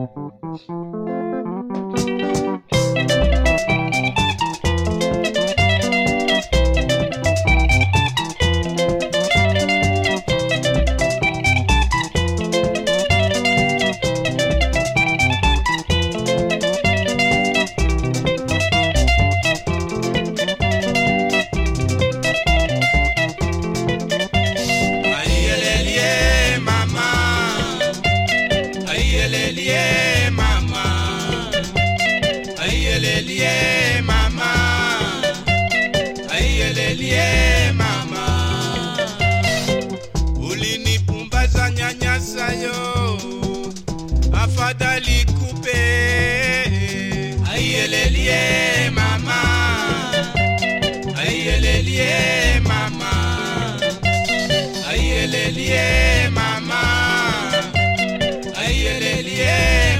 Ayelelie mama, ayelelie mama, ulinipumbaza nyanyasa yo, afadhali kupe. Ayelelie mama.